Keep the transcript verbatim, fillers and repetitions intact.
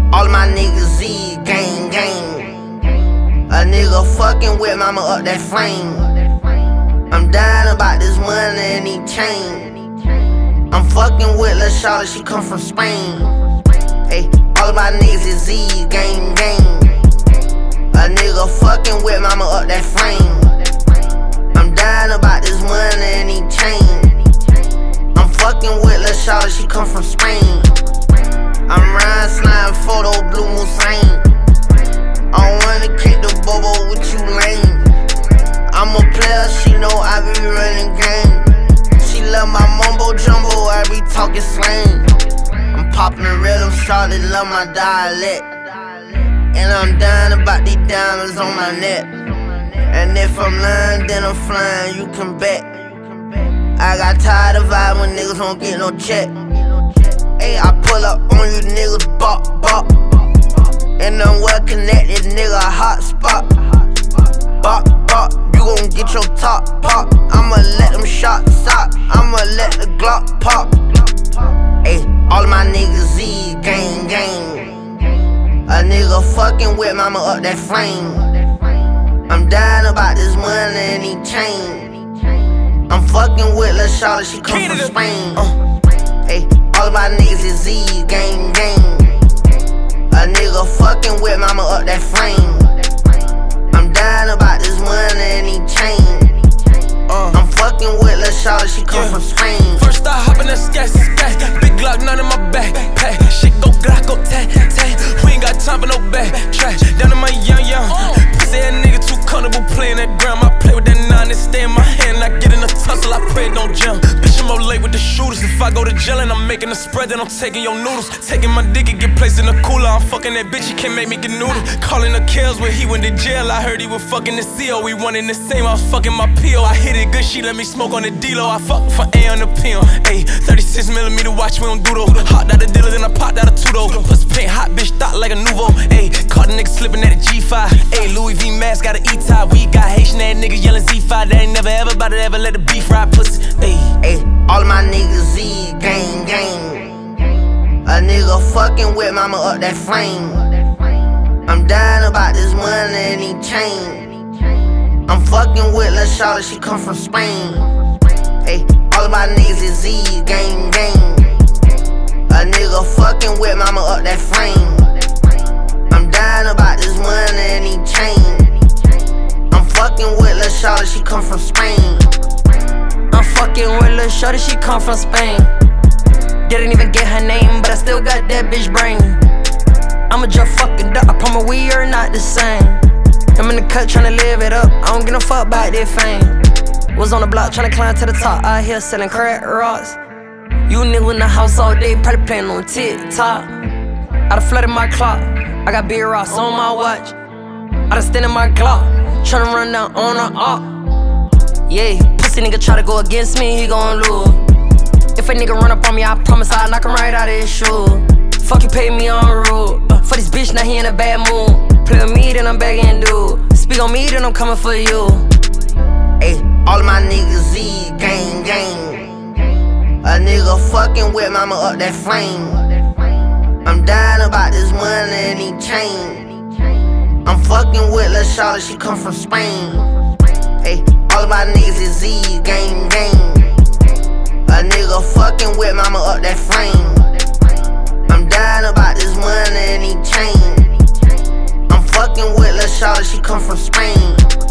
all my niggas Z, gang, gang. A nigga fucking with mama up that flame. I'm dying about this money and these chain. I'm fucking with Lil' Shawty, she come from Spain. Hey, all my niggas is Z, gang, gang. A nigga fucking with mama up that flame. I'm dying about this money and these chain. I'm fucking with Lil' Shawty, she come from Spain. I'm riding, sliding photo, blue Moussain. I don't wanna kick the bobo with you lame. I'm a player, she know I be running game. She love my mumbo jumbo, I be talking slang. I'm popping the rhythm, shawty love my dialect. And I'm dying about these diamonds on my neck. And if I'm lying, then I'm flying, you can bet. I got tired of vibing when niggas don't get no check. Hey, I pull up on you niggas, bop, bop. And I'm well connected, nigga, a hot spot. Bop, bop, you gon' get your top pop. I'ma let them shots stop, I'ma let the Glock pop. Hey, all my niggas Z, gang, gang. A nigga fucking with mama up that flame. I'm dying about this money and these chain. I'm fucking with Lil' Shawty, she come from Spain. Uh, hey, all my niggas is Z, gang, gang. A nigga fucking with mama up that flame. I'm dying about this money and these chain. uh, I'm fucking with Lil' Shawty, she come yeah. from Spain. First I hop in that scat, scat. Big Glock, none in my back, pack. Shit go Glock, go tat, tat. We ain't got time for no back trash. Down to my young, young. Pussy ass nigga too comfortable playing that ground. I play with that nine and stay in my hand. I get in a tussle, I pray it don't jump. Bitch, I'm up late with the shooters. If I go to jail and I'm making a spread, then I'm taking your noodles. Taking my dick and get placed in the cooler. I'm fucking that bitch, he can't make me get noodle. Calling the kills when he went to jail. I heard he was fucking the C O. We wanted the same, I was fucking my P O. I hit it good, she let me smoke on the D-Lo. I fuck for A on the P O. Ayy, thirty-six millimeter watch, we don't do though. Hot out of dealer, then I popped out of two though. Pussy paint hot, bitch, thought like a nouveau. Ayy, caught a nigga slipping at a G five. Ayy, Louis V mask, got an E-tie. We got Haitian ass niggas yelling Z five. They ain't never ever about to ever let the beef fry pussy. Ayy, ayy, all my niggas Z, gang, gang. A nigga fucking with mama up that flame. I'm dying about this money and these chain. I'm fucking with Lil' Shawty, she come from Spain. Ayy, all my niggas is Z, gang, gang. A nigga fucking with mama up that flame. I'm dying about this money and these chain. I'm fucking with Lil' Shawty, she come from Spain. I'm fucking with Lil' Shawty, she come from Spain. Didn't even get her name, but I still got that bitch brain. I'ma just fucking duck, I promise we are not the same. I'm in the cut tryna live it up, I don't give no fuck about that fame. Was on the block tryna climb to the top, out here selling crack rocks. You niggas in the house all day, probably playing on TikTok. I done flooded my clock, I got big rocks on my watch. I done stand in my Glock, tryna run down on a op. Yeah, pussy nigga try to go against me, he gon' lose. If a nigga run up on me, I promise I'll knock him right out of his shoe. Fuck you, pay me on the road. Uh, for this bitch, now he in a bad mood. Play with me, then I'm begging dude. Speak on me, then I'm coming for you. Ayy, all my niggas Z, gang, gang. A nigga fucking with mama up that flame. I'm dying about this money and these chain. I'm fucking with Lil' Shawty, she come from Spain. Ayy, all my niggas is Z, gang, gang. A nigga fucking with mama up that flame. I'm dying about this money and these chain. I'm fucking with Lil' Shawty, she come from Spain.